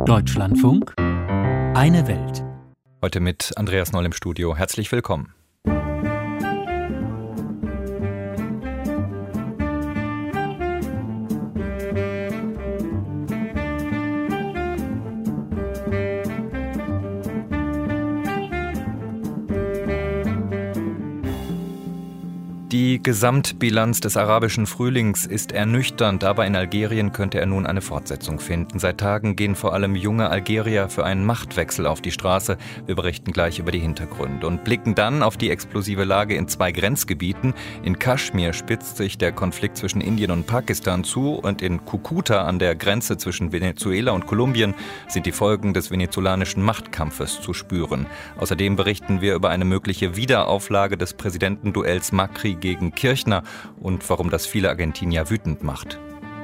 Deutschlandfunk, eine Welt. Heute mit Andreas Noll im Studio. Herzlich willkommen. Die Gesamtbilanz des arabischen Frühlings ist ernüchternd, aber in Algerien könnte er nun eine Fortsetzung finden. Seit Tagen gehen vor allem junge Algerier für einen Machtwechsel auf die Straße. Wir berichten gleich über die Hintergründe und blicken dann auf die explosive Lage in zwei Grenzgebieten. In Kaschmir spitzt sich der Konflikt zwischen Indien und Pakistan zu und in Cucuta an der Grenze zwischen Venezuela und Kolumbien sind die Folgen des venezolanischen Machtkampfes zu spüren. Außerdem berichten wir über eine mögliche Wiederauflage des Präsidentenduells Macri gegen Kirchner und warum das viele Argentinier wütend macht.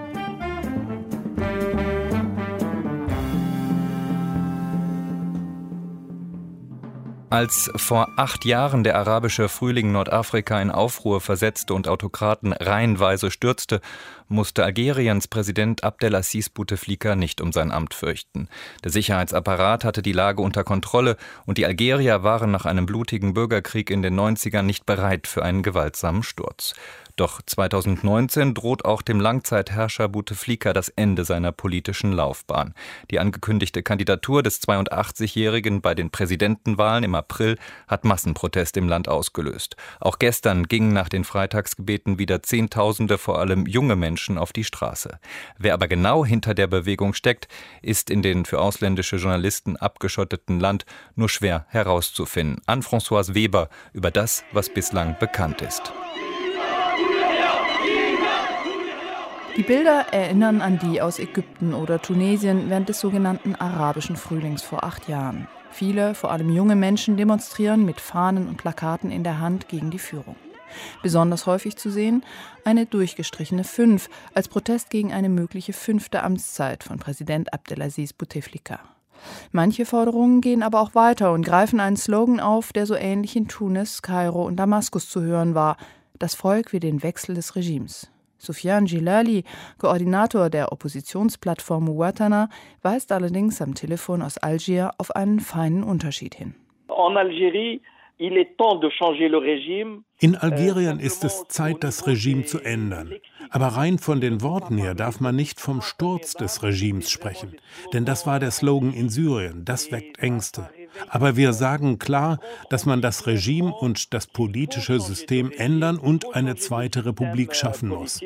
Als vor 8 Jahren der arabische Frühling Nordafrika in Aufruhr versetzte und Autokraten reihenweise stürzte, musste Algeriens Präsident Abdelaziz Bouteflika nicht um sein Amt fürchten. Der Sicherheitsapparat hatte die Lage unter Kontrolle und die Algerier waren nach einem blutigen Bürgerkrieg in den 90ern nicht bereit für einen gewaltsamen Sturz. Doch 2019 droht auch dem Langzeitherrscher Bouteflika das Ende seiner politischen Laufbahn. Die angekündigte Kandidatur des 82-Jährigen bei den Präsidentenwahlen im April hat Massenprotest im Land ausgelöst. Auch gestern gingen nach den Freitagsgebeten wieder Zehntausende, vor allem junge Menschen, auf die Straße. Wer aber genau hinter der Bewegung steckt, ist in den für ausländische Journalisten abgeschotteten Land nur schwer herauszufinden. Anne-Françoise Weber über das, was bislang bekannt ist. Die Bilder erinnern an die aus Ägypten oder Tunesien während des sogenannten arabischen Frühlings vor 8 Jahren. Viele, vor allem junge Menschen, demonstrieren mit Fahnen und Plakaten in der Hand gegen die Führung. Besonders häufig zu sehen eine durchgestrichene 5 als Protest gegen eine mögliche 5. Amtszeit von Präsident Abdelaziz Bouteflika. Manche Forderungen gehen aber auch weiter und greifen einen Slogan auf, der so ähnlich in Tunis, Kairo und Damaskus zu hören war: Das Volk will den Wechsel des Regimes. Soufiane Djillali, Koordinator der Oppositionsplattform Ouattana, weist allerdings am Telefon aus Algier auf einen feinen Unterschied hin. In Algerien ist es Zeit, das Regime zu ändern. Aber rein von den Worten her darf man nicht vom Sturz des Regimes sprechen. Denn das war der Slogan in Syrien, das weckt Ängste. Aber wir sagen klar, dass man das Regime und das politische System ändern und eine zweite Republik schaffen muss.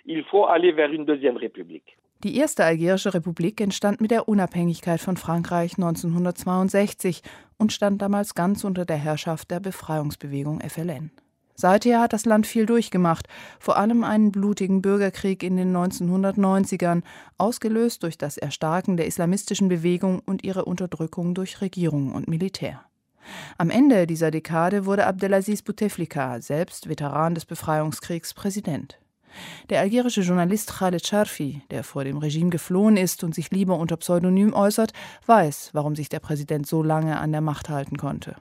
Die erste algerische Republik entstand mit der Unabhängigkeit von Frankreich 1962 und stand damals ganz unter der Herrschaft der Befreiungsbewegung FLN. Seither hat das Land viel durchgemacht, vor allem einen blutigen Bürgerkrieg in den 1990ern, ausgelöst durch das Erstarken der islamistischen Bewegung und ihre Unterdrückung durch Regierung und Militär. Am Ende dieser Dekade wurde Abdelaziz Bouteflika, selbst Veteran des Befreiungskriegs, Präsident. Der algerische Journalist Khaled Charfi, der vor dem Regime geflohen ist und sich lieber unter Pseudonym äußert, weiß, warum sich der Präsident so lange an der Macht halten konnte.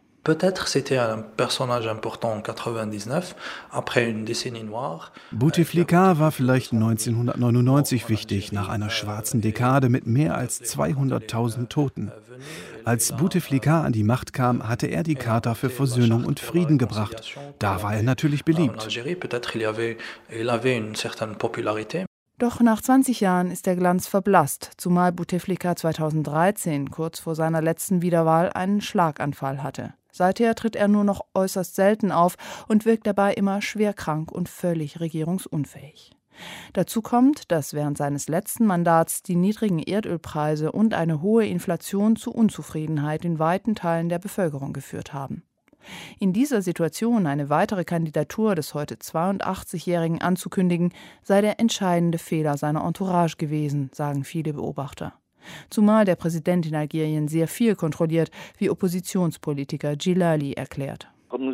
Bouteflika war vielleicht 1999 wichtig, nach einer schwarzen Dekade mit mehr als 200.000 Toten. Als Bouteflika an die Macht kam, hatte er die Charta für Versöhnung und Frieden gebracht. Da war er natürlich beliebt. Doch nach 20 Jahren ist der Glanz verblasst, zumal Bouteflika 2013, kurz vor seiner letzten Wiederwahl, einen Schlaganfall hatte. Seither tritt er nur noch äußerst selten auf und wirkt dabei immer schwer krank und völlig regierungsunfähig. Dazu kommt, dass während seines letzten Mandats die niedrigen Erdölpreise und eine hohe Inflation zu Unzufriedenheit in weiten Teilen der Bevölkerung geführt haben. In dieser Situation eine weitere Kandidatur des heute 82-Jährigen anzukündigen, sei der entscheidende Fehler seiner Entourage gewesen, sagen viele Beobachter. Zumal der Präsident in Algerien sehr viel kontrolliert, wie Oppositionspolitiker Djillali erklärt.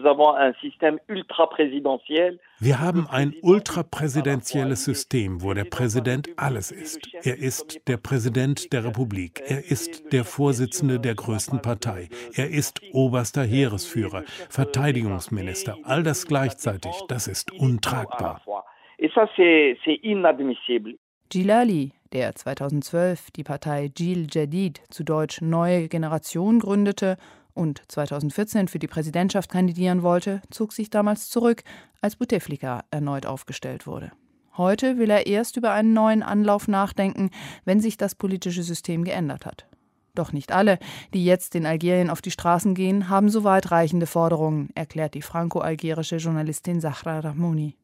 Wir haben ein ultrapräsidentielles System, wo der Präsident alles ist. Er ist der Präsident der Republik. Er ist der Vorsitzende der größten Partei. Er ist oberster Heeresführer, Verteidigungsminister. All das gleichzeitig, das ist untragbar. Djillali, der 2012 die Partei Jil Jadid, zu Deutsch Neue Generation, gründete und 2014 für die Präsidentschaft kandidieren wollte, zog sich damals zurück, als Bouteflika erneut aufgestellt wurde. Heute will er erst über einen neuen Anlauf nachdenken, wenn sich das politische System geändert hat. Doch nicht alle, die jetzt in Algerien auf die Straßen gehen, haben so weitreichende Forderungen, erklärt die franco-algerische Journalistin Zahra Rahmouni.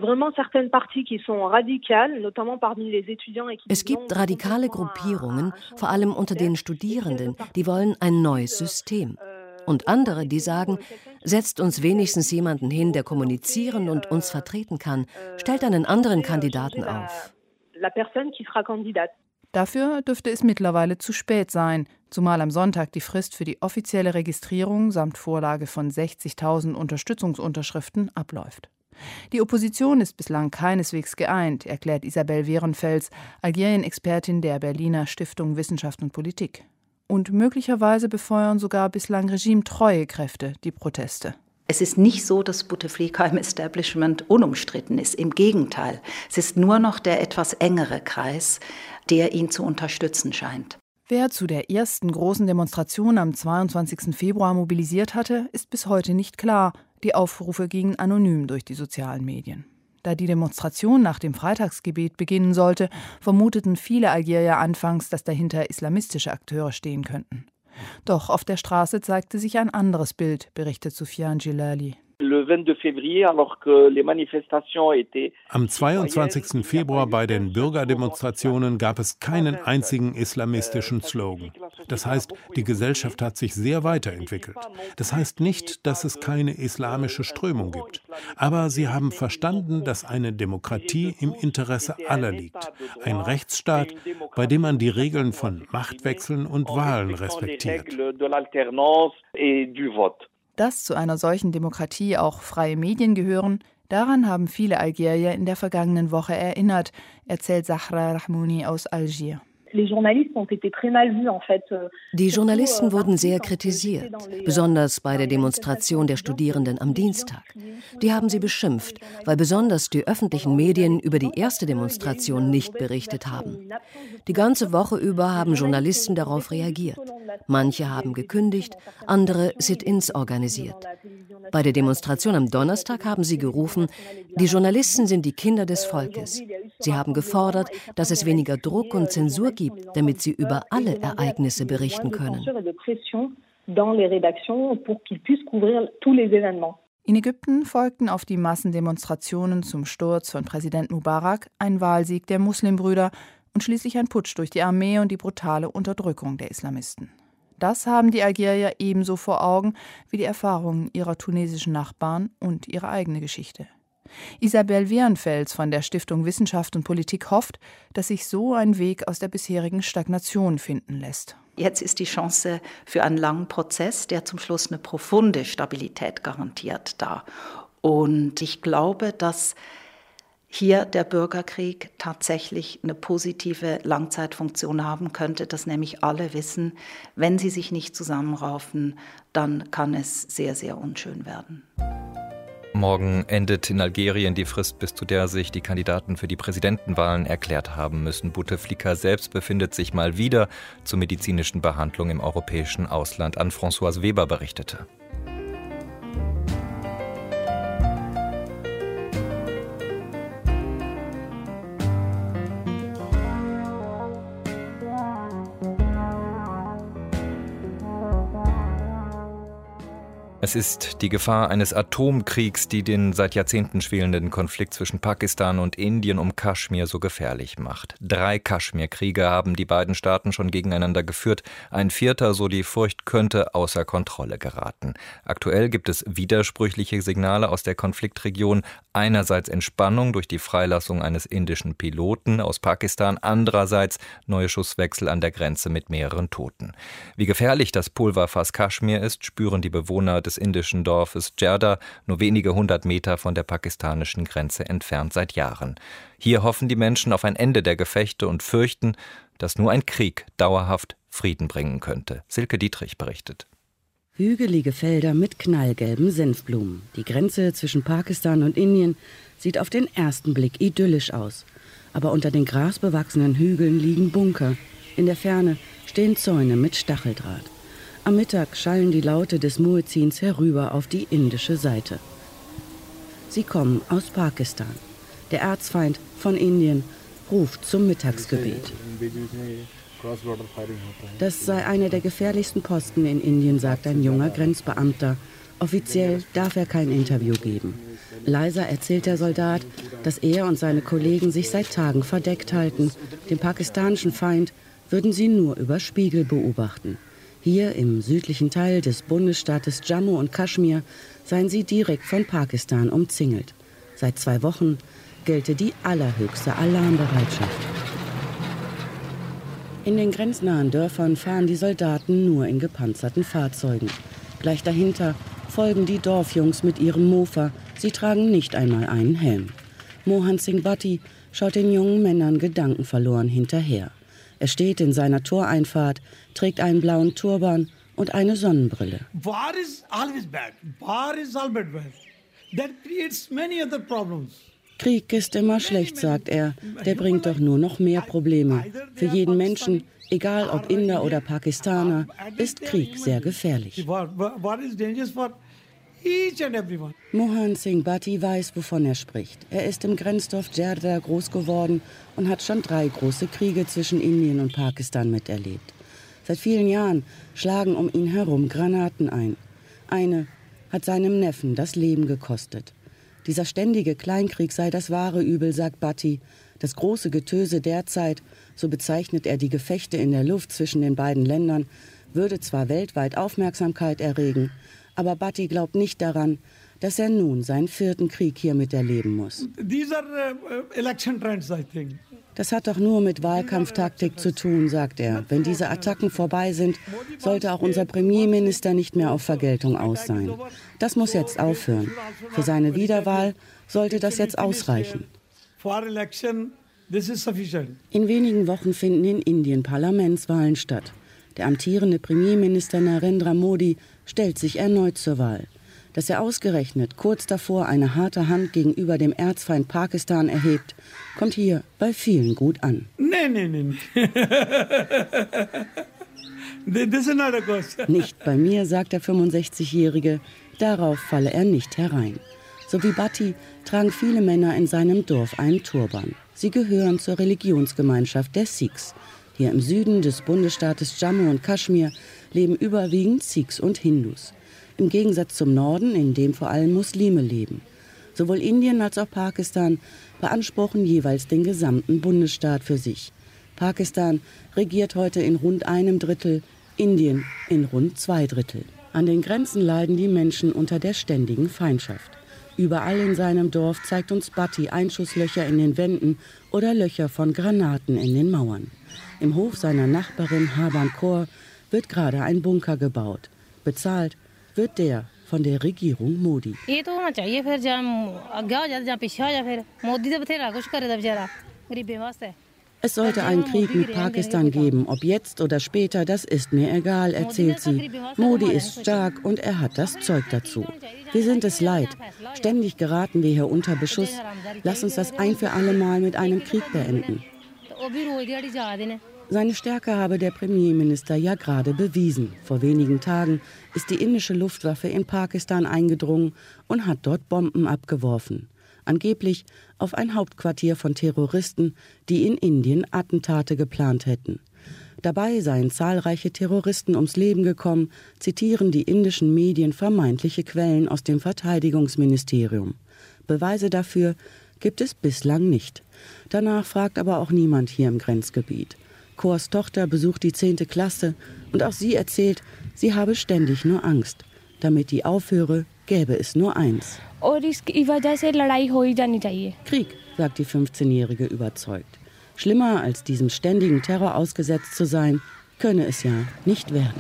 Es gibt radikale Gruppierungen, vor allem unter den Studierenden, die wollen ein neues System. Und andere, die sagen, setzt uns wenigstens jemanden hin, der kommunizieren und uns vertreten kann, stellt einen anderen Kandidaten auf. Dafür dürfte es mittlerweile zu spät sein, zumal am Sonntag die Frist für die offizielle Registrierung samt Vorlage von 60.000 Unterstützungsunterschriften abläuft. Die Opposition ist bislang keineswegs geeint, erklärt Isabel Werenfels, Algerien-Expertin der Berliner Stiftung Wissenschaft und Politik. Und möglicherweise befeuern sogar bislang regimetreue Kräfte die Proteste. Es ist nicht so, dass Bouteflika im Establishment unumstritten ist. Im Gegenteil, es ist nur noch der etwas engere Kreis, der ihn zu unterstützen scheint. Wer zu der ersten großen Demonstration am 22. Februar mobilisiert hatte, ist bis heute nicht klar. Die Aufrufe gingen anonym durch die sozialen Medien. Da die Demonstration nach dem Freitagsgebet beginnen sollte, vermuteten viele Algerier anfangs, dass dahinter islamistische Akteure stehen könnten. Doch auf der Straße zeigte sich ein anderes Bild, berichtet Soufiane Djellali. Am 22. Februar bei den Bürgerdemonstrationen gab es keinen einzigen islamistischen Slogan. Das heißt, die Gesellschaft hat sich sehr weiterentwickelt. Das heißt nicht, dass es keine islamische Strömung gibt. Aber sie haben verstanden, dass eine Demokratie im Interesse aller liegt. Ein Rechtsstaat, bei dem man die Regeln von Machtwechseln und Wahlen respektiert. Dass zu einer solchen Demokratie auch freie Medien gehören, daran haben viele Algerier in der vergangenen Woche erinnert, erzählt Zahra Rahmouni aus Algier. Die Journalisten wurden sehr kritisiert, besonders bei der Demonstration der Studierenden am Dienstag. Die haben sie beschimpft, weil besonders die öffentlichen Medien über die erste Demonstration nicht berichtet haben. Die ganze Woche über haben Journalisten darauf reagiert. Manche haben gekündigt, andere Sit-ins organisiert. Bei der Demonstration am Donnerstag haben sie gerufen, die Journalisten sind die Kinder des Volkes. Sie haben gefordert, dass es weniger Druck und Zensur gibt, damit sie über alle Ereignisse berichten können. In Ägypten folgten auf die Massendemonstrationen zum Sturz von Präsident Mubarak ein Wahlsieg der Muslimbrüder und schließlich ein Putsch durch die Armee und die brutale Unterdrückung der Islamisten. Das haben die Algerier ebenso vor Augen wie die Erfahrungen ihrer tunesischen Nachbarn und ihre eigene Geschichte. Isabel Werenfels von der Stiftung Wissenschaft und Politik hofft, dass sich so ein Weg aus der bisherigen Stagnation finden lässt. Jetzt ist die Chance für einen langen Prozess, der zum Schluss eine profunde Stabilität garantiert, da. Und ich glaube, dass hier der Bürgerkrieg tatsächlich eine positive Langzeitfunktion haben könnte, dass nämlich alle wissen, wenn sie sich nicht zusammenraufen, dann kann es sehr, sehr unschön werden. Morgen endet in Algerien die Frist, bis zu der sich die Kandidaten für die Präsidentenwahlen erklärt haben müssen. Bouteflika selbst befindet sich mal wieder zur medizinischen Behandlung im europäischen Ausland. Anne-Françoise Weber berichtete. Es ist die Gefahr eines Atomkriegs, die den seit Jahrzehnten schwelenden Konflikt zwischen Pakistan und Indien um Kaschmir so gefährlich macht. 3 Kaschmirkriege haben die beiden Staaten schon gegeneinander geführt. Ein 4., so die Furcht, könnte außer Kontrolle geraten. Aktuell gibt es widersprüchliche Signale aus der Konfliktregion. Einerseits Entspannung durch die Freilassung eines indischen Piloten aus Pakistan, andererseits neue Schusswechsel an der Grenze mit mehreren Toten. Wie gefährlich das Pulverfass Kaschmir ist, spüren die Bewohner des indischen Dorfes Djerda, nur wenige 100 Meter von der pakistanischen Grenze entfernt, seit Jahren. Hier hoffen die Menschen auf ein Ende der Gefechte und fürchten, dass nur ein Krieg dauerhaft Frieden bringen könnte. Silke Dietrich berichtet. Hügelige Felder mit knallgelben Senfblumen. Die Grenze zwischen Pakistan und Indien sieht auf den ersten Blick idyllisch aus. Aber unter den grasbewachsenen Hügeln liegen Bunker. In der Ferne stehen Zäune mit Stacheldraht. Am Mittag schallen die Laute des Muezzins herüber auf die indische Seite. Sie kommen aus Pakistan. Der Erzfeind von Indien ruft zum Mittagsgebet. Das sei einer der gefährlichsten Posten in Indien, sagt ein junger Grenzbeamter. Offiziell darf er kein Interview geben. Leiser erzählt der Soldat, dass er und seine Kollegen sich seit Tagen verdeckt halten. Den pakistanischen Feind würden sie nur über Spiegel beobachten. Hier im südlichen Teil des Bundesstaates Jammu und Kaschmir seien sie direkt von Pakistan umzingelt. Seit 2 Wochen gelte die allerhöchste Alarmbereitschaft. In den grenznahen Dörfern fahren die Soldaten nur in gepanzerten Fahrzeugen. Gleich dahinter folgen die Dorfjungs mit ihrem Mofa. Sie tragen nicht einmal einen Helm. Mohan Singh Bhatti schaut den jungen Männern gedankenverloren hinterher. Er steht in seiner Toreinfahrt, trägt einen blauen Turban und eine Sonnenbrille. War is always bad. War is always bad. That creates many other problems. Krieg ist immer schlecht, sagt er. Der bringt doch nur noch mehr Probleme. Für jeden Menschen, egal ob Inder oder Pakistaner, ist Krieg sehr gefährlich. Mohan Singh Bhatti weiß, wovon er spricht. Er ist im Grenzdorf Djerda groß geworden und hat schon 3 große Kriege zwischen Indien und Pakistan miterlebt. Seit vielen Jahren schlagen um ihn herum Granaten ein. Eine hat seinem Neffen das Leben gekostet. Dieser ständige Kleinkrieg sei das wahre Übel, sagt Bhatti. Das große Getöse derzeit, so bezeichnet er die Gefechte in der Luft zwischen den beiden Ländern, würde zwar weltweit Aufmerksamkeit erregen, aber Bhatti glaubt nicht daran, dass er nun seinen 4. Krieg hier miterleben muss. Das hat doch nur mit Wahlkampftaktik zu tun, sagt er. Wenn diese Attacken vorbei sind, sollte auch unser Premierminister nicht mehr auf Vergeltung aus sein. Das muss jetzt aufhören. Für seine Wiederwahl sollte das jetzt ausreichen. In wenigen Wochen finden in Indien Parlamentswahlen statt. Der amtierende Premierminister Narendra Modi stellt sich erneut zur Wahl. Dass er ausgerechnet kurz davor eine harte Hand gegenüber dem Erzfeind Pakistan erhebt, kommt hier bei vielen gut an. Nein. Nicht bei mir, sagt der 65-Jährige. Darauf falle er nicht herein. So wie Bhatti tragen viele Männer in seinem Dorf einen Turban. Sie gehören zur Religionsgemeinschaft der Sikhs. Hier im Süden des Bundesstaates Jammu und Kaschmir leben überwiegend Sikhs und Hindus. Im Gegensatz zum Norden, in dem vor allem Muslime leben. Sowohl Indien als auch Pakistan beanspruchen jeweils den gesamten Bundesstaat für sich. Pakistan regiert heute in rund 1/3, Indien in rund 2/3. An den Grenzen leiden die Menschen unter der ständigen Feindschaft. Überall in seinem Dorf zeigt uns Bhatti Einschusslöcher in den Wänden oder Löcher von Granaten in den Mauern. Im Hof seiner Nachbarin Haban Kaur wird gerade ein Bunker gebaut. Bezahlt wird der von der Regierung Modi. Es sollte einen Krieg mit Pakistan geben, ob jetzt oder später, das ist mir egal, erzählt sie. Modi ist stark und er hat das Zeug dazu. Wir sind es leid. Ständig geraten wir hier unter Beschuss. Lass uns das ein für alle Mal mit einem Krieg beenden. Seine Stärke habe der Premierminister ja gerade bewiesen. Vor wenigen Tagen ist die indische Luftwaffe in Pakistan eingedrungen und hat dort Bomben abgeworfen. Angeblich auf ein Hauptquartier von Terroristen, die in Indien Attentate geplant hätten. Dabei seien zahlreiche Terroristen ums Leben gekommen, zitieren die indischen Medien vermeintliche Quellen aus dem Verteidigungsministerium. Beweise dafür gibt es bislang nicht. Danach fragt aber auch niemand hier im Grenzgebiet. Kaurs Tochter besucht die 10. Klasse und auch sie erzählt, sie habe ständig nur Angst. Damit die aufhöre, gäbe es nur eins. Krieg, sagt die 15-Jährige überzeugt. Schlimmer als diesem ständigen Terror ausgesetzt zu sein, könne es ja nicht werden.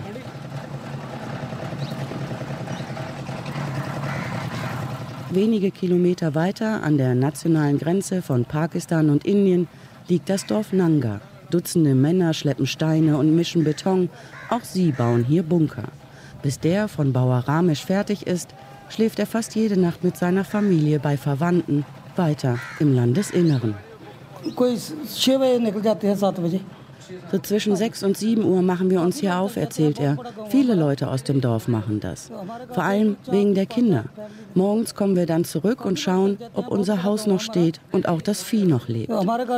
Wenige Kilometer weiter an der nationalen Grenze von Pakistan und Indien liegt das Dorf Nanga. Dutzende Männer schleppen Steine und mischen Beton. Auch sie bauen hier Bunker. Bis der von Bauer Ramesh fertig ist, schläft er fast jede Nacht mit seiner Familie bei Verwandten weiter im Landesinneren. So zwischen 6 und 7 Uhr machen wir uns hier auf, erzählt er. Viele Leute aus dem Dorf machen das. Vor allem wegen der Kinder. Morgens kommen wir dann zurück und schauen, ob unser Haus noch steht und auch das Vieh noch lebt.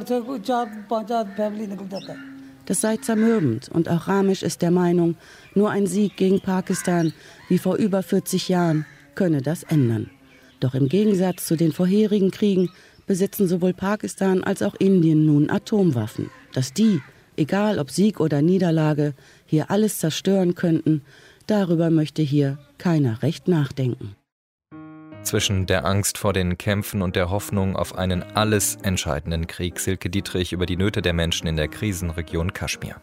Das sei zermürbend und auch Ramesh ist der Meinung, nur ein Sieg gegen Pakistan, wie vor über 40 Jahren, könne das ändern. Doch im Gegensatz zu den vorherigen Kriegen besitzen sowohl Pakistan als auch Indien nun Atomwaffen. Dass die, egal ob Sieg oder Niederlage, hier alles zerstören könnten, darüber möchte hier keiner recht nachdenken. Zwischen der Angst vor den Kämpfen und der Hoffnung auf einen alles entscheidenden Krieg, Silke Dietrich über die Nöte der Menschen in der Krisenregion Kaschmir.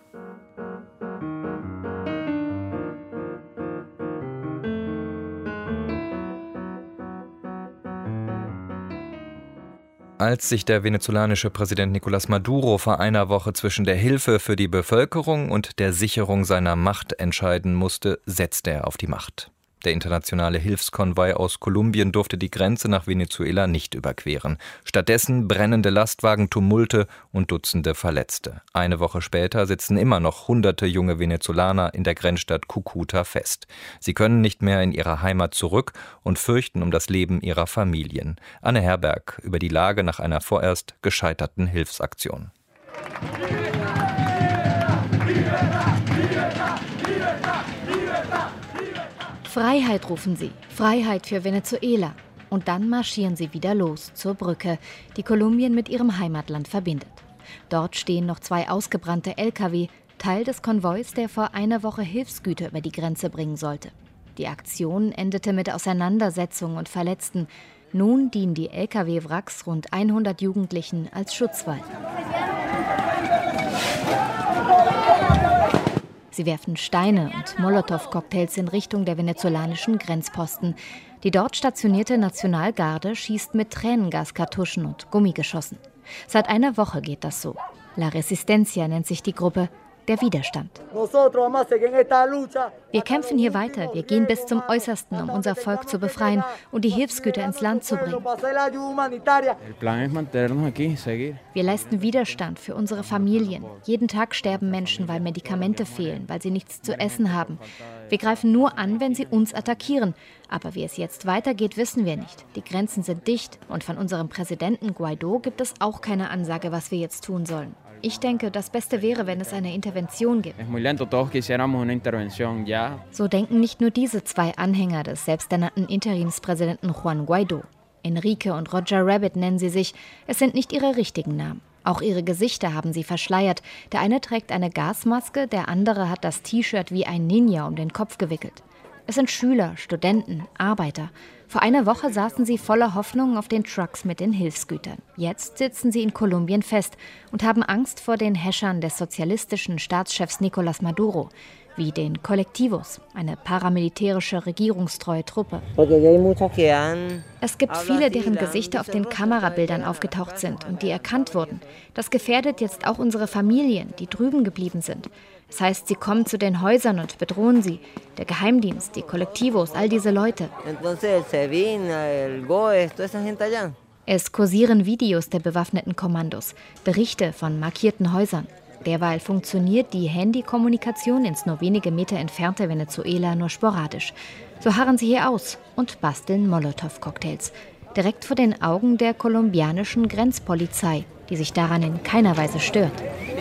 Als sich der venezolanische Präsident Nicolás Maduro vor einer Woche zwischen der Hilfe für die Bevölkerung und der Sicherung seiner Macht entscheiden musste, setzte er auf die Macht. Der internationale Hilfskonvoi aus Kolumbien durfte die Grenze nach Venezuela nicht überqueren. Stattdessen brennende Lastwagen, Tumulte und Dutzende Verletzte. Eine Woche später sitzen immer noch hunderte junge Venezolaner in der Grenzstadt Cúcuta fest. Sie können nicht mehr in ihre Heimat zurück und fürchten um das Leben ihrer Familien. Anne Herberg über die Lage nach einer vorerst gescheiterten Hilfsaktion. Freiheit rufen sie, Freiheit für Venezuela. Und dann marschieren sie wieder los zur Brücke, die Kolumbien mit ihrem Heimatland verbindet. Dort stehen noch 2 ausgebrannte Lkw, Teil des Konvois, der vor einer Woche Hilfsgüter über die Grenze bringen sollte. Die Aktion endete mit Auseinandersetzungen und Verletzten. Nun dienen die Lkw-Wracks rund 100 Jugendlichen als Schutzwall. Sie werfen Steine und Molotow-Cocktails in Richtung der venezolanischen Grenzposten. Die dort stationierte Nationalgarde schießt mit Tränengaskartuschen und Gummigeschossen. Seit einer Woche geht das so. La Resistencia nennt sich die Gruppe, der Widerstand. Wir kämpfen hier weiter, wir gehen bis zum Äußersten, um unser Volk zu befreien und die Hilfsgüter ins Land zu bringen. Wir leisten Widerstand für unsere Familien. Jeden Tag sterben Menschen, weil Medikamente fehlen, weil sie nichts zu essen haben. Wir greifen nur an, wenn sie uns attackieren. Aber wie es jetzt weitergeht, wissen wir nicht. Die Grenzen sind dicht und von unserem Präsidenten Guaidó gibt es auch keine Ansage, was wir jetzt tun sollen. Ich denke, das Beste wäre, wenn es eine Intervention gibt. So denken nicht nur diese 2 Anhänger des selbsternannten Interimspräsidenten Juan Guaidó. Enrique und Roger Rabbit nennen sie sich. Es sind nicht ihre richtigen Namen. Auch ihre Gesichter haben sie verschleiert. Der eine trägt eine Gasmaske, der andere hat das T-Shirt wie ein Ninja um den Kopf gewickelt. Es sind Schüler, Studenten, Arbeiter. Vor einer Woche saßen sie voller Hoffnung auf den Trucks mit den Hilfsgütern. Jetzt sitzen sie in Kolumbien fest und haben Angst vor den Häschern des sozialistischen Staatschefs Nicolás Maduro, wie den Colectivos, eine paramilitärische regierungstreue Truppe. Es gibt viele, deren Gesichter auf den Kamerabildern aufgetaucht sind und die erkannt wurden. Das gefährdet jetzt auch unsere Familien, die drüben geblieben sind. Das heißt, sie kommen zu den Häusern und bedrohen sie. Der Geheimdienst, die Colectivos, all diese Leute. Es kursieren Videos der bewaffneten Kommandos, Berichte von markierten Häusern. Derweil funktioniert die Handykommunikation ins nur wenige Meter entfernte Venezuela nur sporadisch. So harren sie hier aus und basteln Molotow-Cocktails. Direkt vor den Augen der kolumbianischen Grenzpolizei, die sich daran in keiner Weise stört.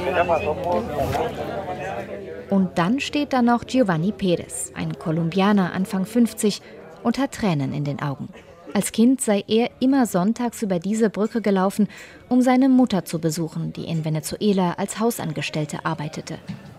Und dann steht da noch Giovanni Pérez, ein Kolumbianer Anfang 50 und hat Tränen in den Augen. Als Kind sei er immer sonntags über diese Brücke gelaufen, um seine Mutter zu besuchen, die in Venezuela als Hausangestellte arbeitete.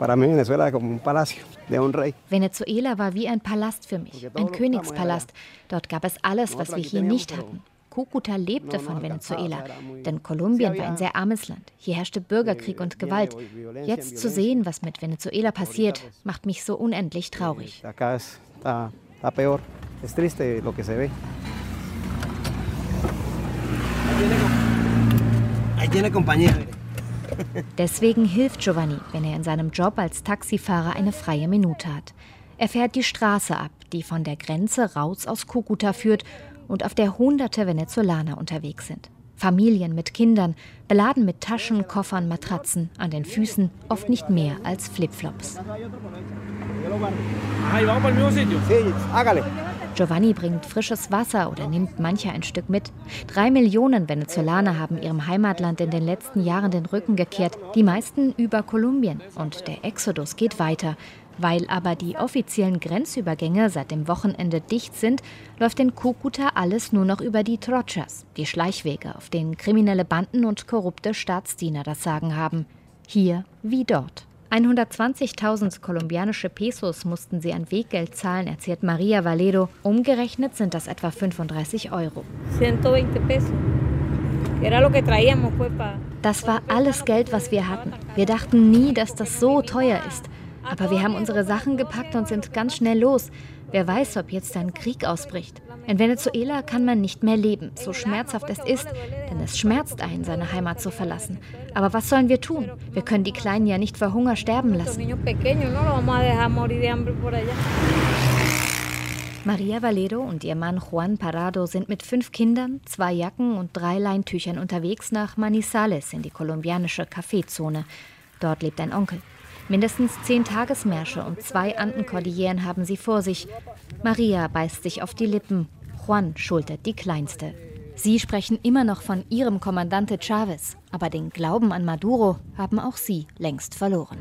Venezuela war wie ein Palast für mich, ein Königspalast. Dort gab es alles, was wir hier nicht hatten. Cúcuta lebte von Venezuela, denn Kolumbien war ein sehr armes Land. Hier herrschte Bürgerkrieg und Gewalt. Jetzt zu sehen, was mit Venezuela passiert, macht mich so unendlich traurig. Deswegen hilft Giovanni, wenn er in seinem Job als Taxifahrer eine freie Minute hat. Er fährt die Straße ab, die von der Grenze raus aus Cúcuta führt und auf der hunderte Venezolaner unterwegs sind. Familien mit Kindern, beladen mit Taschen, Koffern, Matratzen, an den Füßen oft nicht mehr als Flipflops. Giovanni bringt frisches Wasser oder nimmt mancher ein Stück mit. 3 Millionen Venezolaner haben ihrem Heimatland in den letzten Jahren den Rücken gekehrt, die meisten über Kolumbien. Und der Exodus geht weiter. Weil aber die offiziellen Grenzübergänge seit dem Wochenende dicht sind, läuft in Cúcuta alles nur noch über die Trochas, die Schleichwege, auf denen kriminelle Banden und korrupte Staatsdiener das Sagen haben. Hier wie dort. 120.000 kolumbianische Pesos mussten sie an Weggeld zahlen, erzählt Maria Valero. Umgerechnet sind das etwa 35 Euro. 120 pesos. Das war alles Geld, was wir hatten. Wir dachten nie, dass das so teuer ist. Aber wir haben unsere Sachen gepackt und sind ganz schnell los. Wer weiß, ob jetzt ein Krieg ausbricht. In Venezuela kann man nicht mehr leben, so schmerzhaft es ist, denn es schmerzt einen, seine Heimat zu verlassen. Aber was sollen wir tun? Wir können die Kleinen ja nicht vor Hunger sterben lassen. Maria Valero und ihr Mann Juan Parado sind mit 5 Kindern, 2 Jacken und 3 Leintüchern unterwegs nach Manizales in die kolumbianische Kaffeezone. Dort lebt ein Onkel. Mindestens 10 Tagesmärsche und 2 Andenkordilleren haben sie vor sich. Maria beißt sich auf die Lippen. Juan schultert die Kleinste. Sie sprechen immer noch von ihrem Kommandante Chávez. Aber den Glauben an Maduro haben auch sie längst verloren.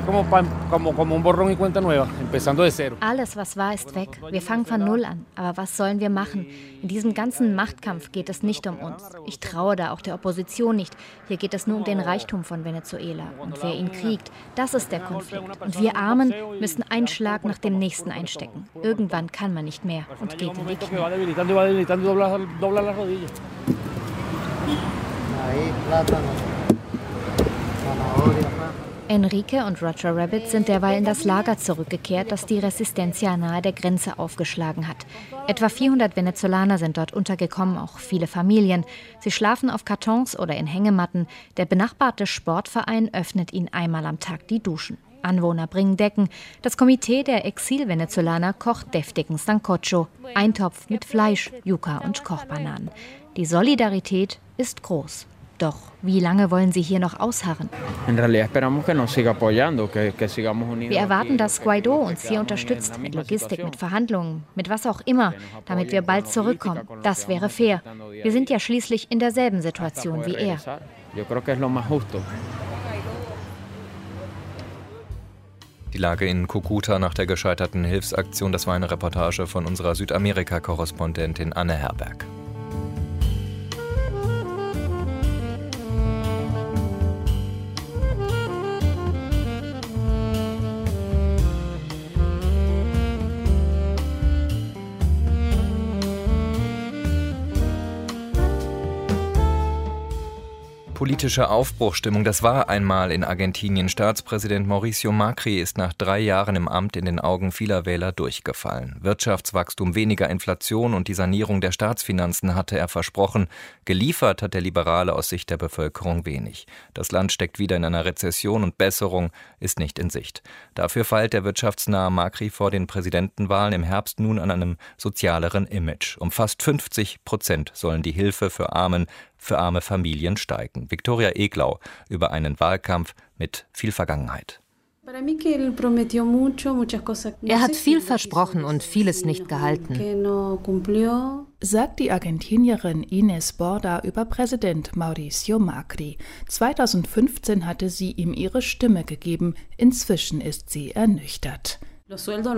Alles, was war, ist weg. Wir fangen von Null an. Aber was sollen wir machen? In diesem ganzen Machtkampf geht es nicht um uns. Ich traue da auch der Opposition nicht. Hier geht es nur um den Reichtum von Venezuela. Und wer ihn kriegt, das ist der Konflikt. Und wir Armen müssen einen Schlag nach dem nächsten einstecken. Irgendwann kann man nicht mehr und geht in die Knie. Enrique und Roger Rabbit sind derweil in das Lager zurückgekehrt, das die Resistencia nahe der Grenze aufgeschlagen hat. Etwa 400 Venezolaner sind dort untergekommen, auch viele Familien. Sie schlafen auf Kartons oder in Hängematten. Der benachbarte Sportverein öffnet ihnen einmal am Tag die Duschen. Anwohner bringen Decken. Das Komitee der Exil-Venezolaner kocht deftigen Sancocho, Eintopf mit Fleisch, Yuca und Kochbananen. Die Solidarität ist groß. Doch wie lange wollen sie hier noch ausharren? Wir erwarten, dass Guaidó uns hier unterstützt, mit Logistik, mit Verhandlungen, mit was auch immer, damit wir bald zurückkommen. Das wäre fair. Wir sind ja schließlich in derselben Situation wie er. Die Lage in Cúcuta nach der gescheiterten Hilfsaktion, das war eine Reportage von unserer Südamerika-Korrespondentin Anne Herberg. Politische Aufbruchsstimmung, das war einmal in Argentinien. Staatspräsident Mauricio Macri ist nach 3 Jahren im Amt in den Augen vieler Wähler durchgefallen. Wirtschaftswachstum, weniger Inflation und die Sanierung der Staatsfinanzen hatte er versprochen. Geliefert hat der Liberale aus Sicht der Bevölkerung wenig. Das Land steckt wieder in einer Rezession und Besserung ist nicht in Sicht. Dafür feilt der wirtschaftsnahe Macri vor den Präsidentenwahlen im Herbst nun an einem sozialeren Image. Um fast 50% sollen die Hilfe für arme Familien steigen. Viktoria Eglau über einen Wahlkampf mit viel Vergangenheit. Er hat viel versprochen und vieles nicht gehalten, sagt die Argentinierin Inés Borda über Präsident Mauricio Macri. 2015 hatte sie ihm ihre Stimme gegeben. Inzwischen ist sie ernüchtert. Die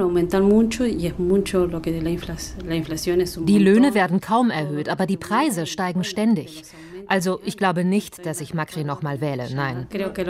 Löhne werden kaum erhöht, aber die Preise steigen ständig. Also ich glaube nicht, dass ich Macri nochmal wähle, nein.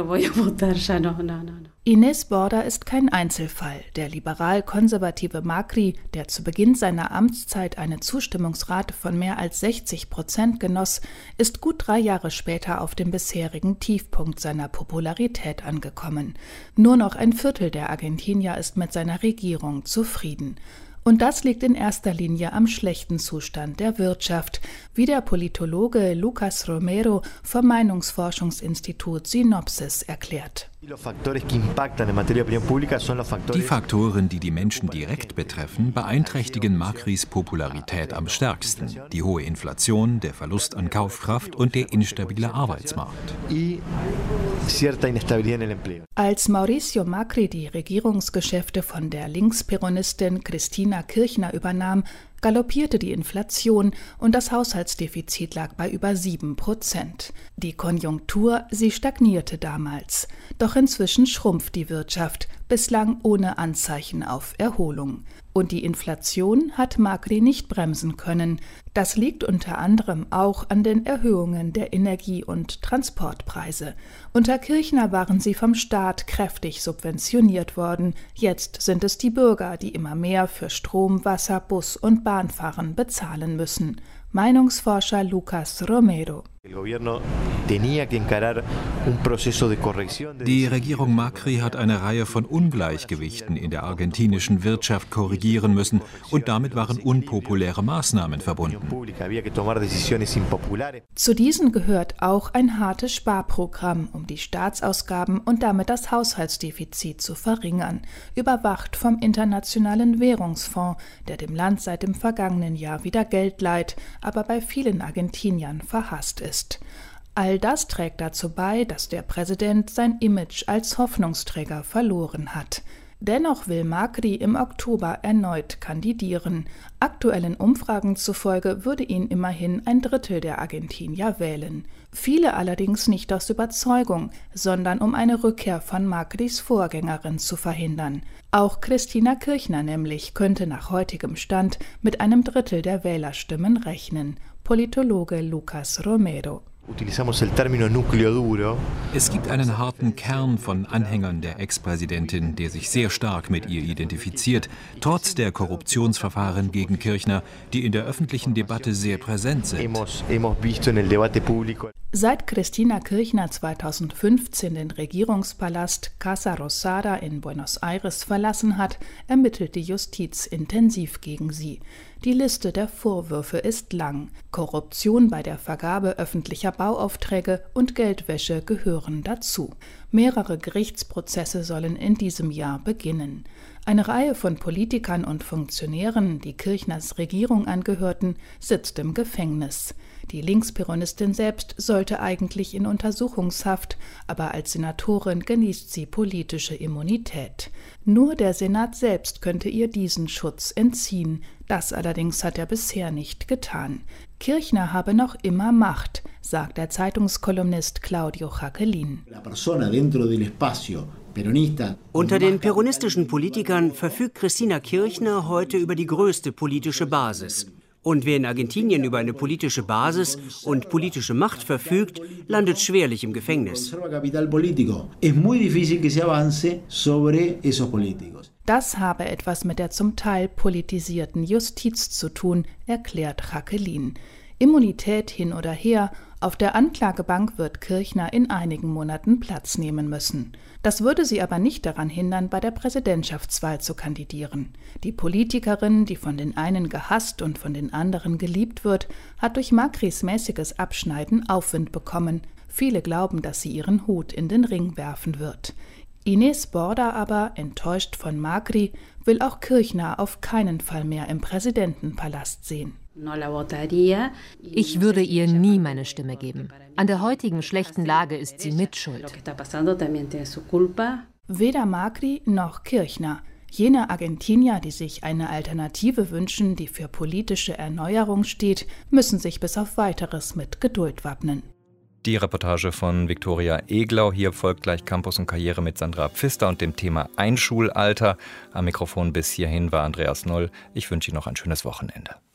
Inés Borda ist kein Einzelfall. Der liberal-konservative Macri, der zu Beginn seiner Amtszeit eine Zustimmungsrate von mehr als 60% genoss, ist gut 3 Jahre später auf dem bisherigen Tiefpunkt seiner Popularität angekommen. Nur noch ein Viertel der Argentinier ist mit seiner Regierung zufrieden. Und das liegt in erster Linie am schlechten Zustand der Wirtschaft, wie der Politologe Lucas Romero vom Meinungsforschungsinstitut Synopsis erklärt. Die Faktoren, die die Menschen direkt betreffen, beeinträchtigen Macris Popularität am stärksten. Die hohe Inflation, der Verlust an Kaufkraft und der instabile Arbeitsmarkt. Als Mauricio Macri die Regierungsgeschäfte von der Linksperonistin Cristina Kirchner übernahm, galoppierte die Inflation und das Haushaltsdefizit lag bei über 7%. Die Konjunktur, sie stagnierte damals. Doch inzwischen schrumpft die Wirtschaft, bislang ohne Anzeichen auf Erholung. Und die Inflation hat Macri nicht bremsen können. Das liegt unter anderem auch an den Erhöhungen der Energie- und Transportpreise. Unter Kirchner waren sie vom Staat kräftig subventioniert worden. Jetzt sind es die Bürger, die immer mehr für Strom, Wasser, Bus und Bahnfahren bezahlen müssen. Meinungsforscher Lucas Romero. Die Regierung Macri hat eine Reihe von Ungleichgewichten in der argentinischen Wirtschaft korrigieren müssen und damit waren unpopuläre Maßnahmen verbunden. Zu diesen gehört auch ein hartes Sparprogramm, um die Staatsausgaben und damit das Haushaltsdefizit zu verringern, überwacht vom Internationalen Währungsfonds, der dem Land seit dem vergangenen Jahr wieder Geld leiht, aber bei vielen Argentiniern verhasst ist. All das trägt dazu bei, dass der Präsident sein Image als Hoffnungsträger verloren hat. Dennoch will Macri im Oktober erneut kandidieren. Aktuellen Umfragen zufolge würde ihn immerhin 1/3 der Argentinier wählen. Viele allerdings nicht aus Überzeugung, sondern um eine Rückkehr von Macris Vorgängerin zu verhindern. Auch Cristina Kirchner nämlich könnte nach heutigem Stand mit 1/3 der Wählerstimmen rechnen. Politologe Lucas Romero. Es gibt einen harten Kern von Anhängern der Ex-Präsidentin, der sich sehr stark mit ihr identifiziert, trotz der Korruptionsverfahren gegen Kirchner, die in der öffentlichen Debatte sehr präsent sind. Seit Cristina Kirchner 2015 den Regierungspalast Casa Rosada in Buenos Aires verlassen hat, ermittelt die Justiz intensiv gegen sie. Die Liste der Vorwürfe ist lang. Korruption bei der Vergabe öffentlicher Bauaufträge und Geldwäsche gehören dazu. Mehrere Gerichtsprozesse sollen in diesem Jahr beginnen. Eine Reihe von Politikern und Funktionären, die Kirchners Regierung angehörten, sitzt im Gefängnis. Die Linksperonistin selbst sollte eigentlich in Untersuchungshaft, aber als Senatorin genießt sie politische Immunität. Nur der Senat selbst könnte ihr diesen Schutz entziehen. Das allerdings hat er bisher nicht getan. Kirchner habe noch immer Macht, sagt der Zeitungskolumnist Claudio Jacquelin. Unter den peronistischen Politikern verfügt Cristina Kirchner heute über die größte politische Basis. Und wer in Argentinien über eine politische Basis und politische Macht verfügt, landet schwerlich im Gefängnis. Das habe etwas mit der zum Teil politisierten Justiz zu tun, erklärt Jacquelin. Immunität hin oder her, auf der Anklagebank wird Kirchner in einigen Monaten Platz nehmen müssen. Das würde sie aber nicht daran hindern, bei der Präsidentschaftswahl zu kandidieren. Die Politikerin, die von den einen gehasst und von den anderen geliebt wird, hat durch Macris mäßiges Abschneiden Aufwind bekommen. Viele glauben, dass sie ihren Hut in den Ring werfen wird. Inés Borda aber, enttäuscht von Macri, will auch Kirchner auf keinen Fall mehr im Präsidentenpalast sehen. Ich würde ihr nie meine Stimme geben. An der heutigen schlechten Lage ist sie mitschuld. Weder Macri noch Kirchner. Jene Argentinier, die sich eine Alternative wünschen, die für politische Erneuerung steht, müssen sich bis auf Weiteres mit Geduld wappnen. Die Reportage von Viktoria Eglau. Hier folgt gleich Campus und Karriere mit Sandra Pfister und dem Thema Einschulalter. Am Mikrofon bis hierhin war Andreas Noll. Ich wünsche Ihnen noch ein schönes Wochenende.